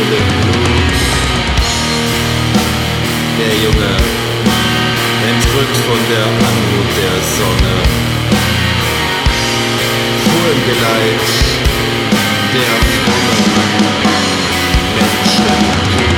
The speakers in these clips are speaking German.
im Blut. Der Junge, entrückt von der Anmut der Sonne, fuhr im Geleit der frommen Menschen.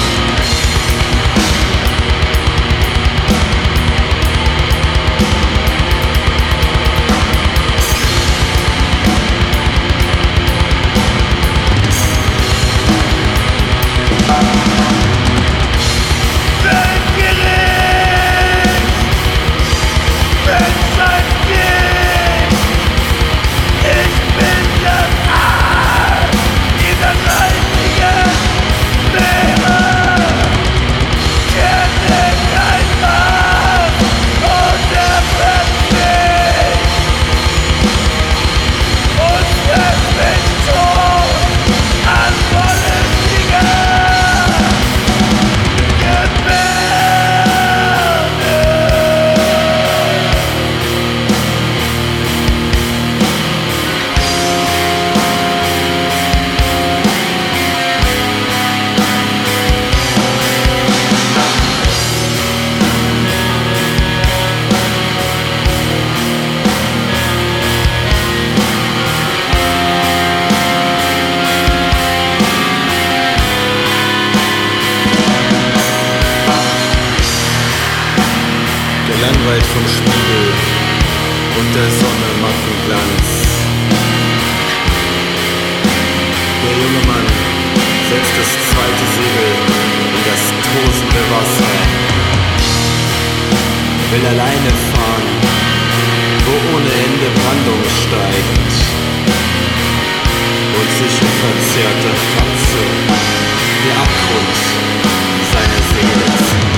Gelangweilt vom Spiegel und der Sonne matten Glanz. Der junge Mann setzt das zweite Segel in das tosende Wasser, will alleine fahren, wo ohne Ende Brandung steigt und sich unverzehrte Katze der Abgrund seiner Seele zieht.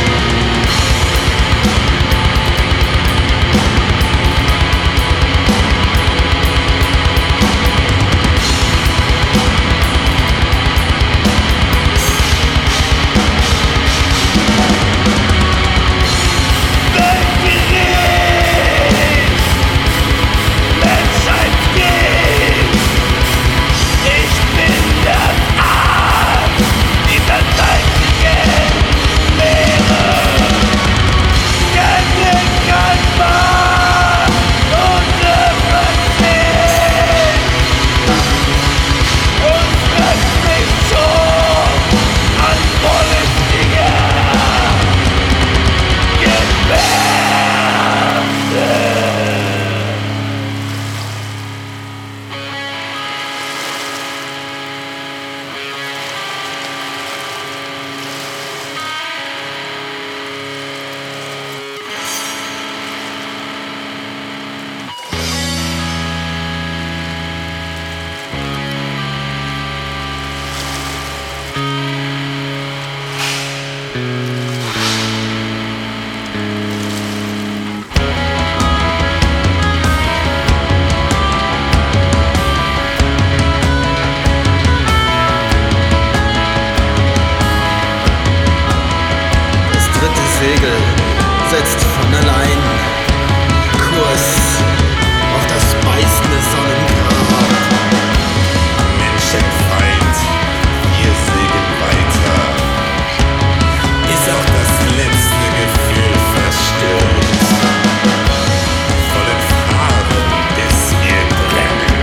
Segel setzt von allein Kurs auf das beißende Sonnengrab. Menschenfeind, wir segeln weiter, ist auch das letzte Gefühl verstört. Vollen Farben ist ihr Brennen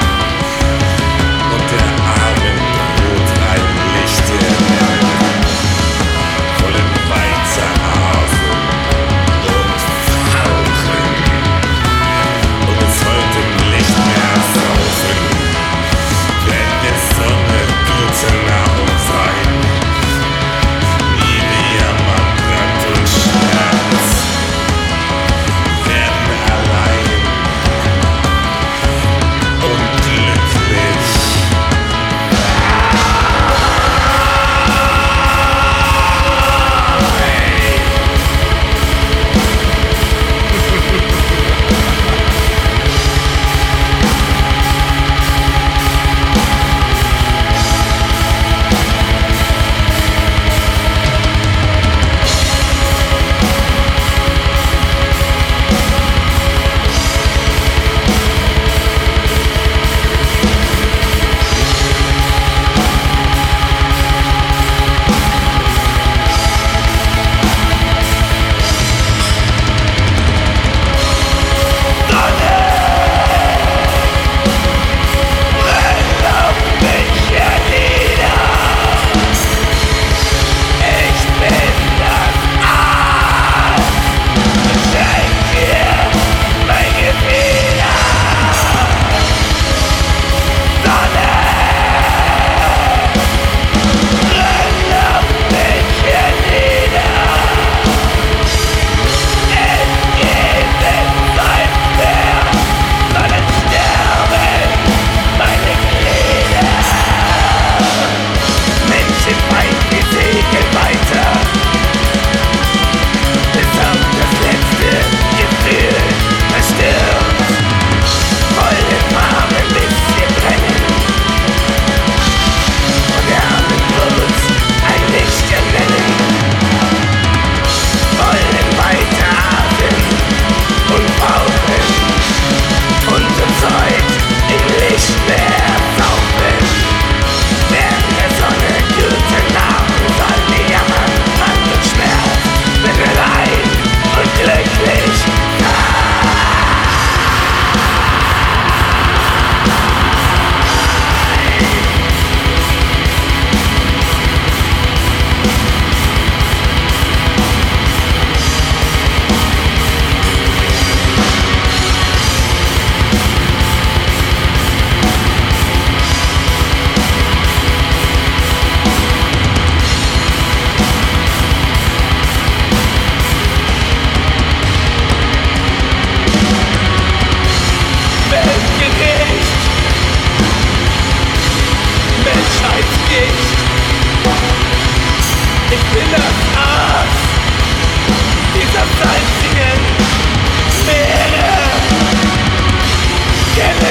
und der Abend droht ein Licht in vollen weiter Hafen in das Aas dieser salzigen Meere.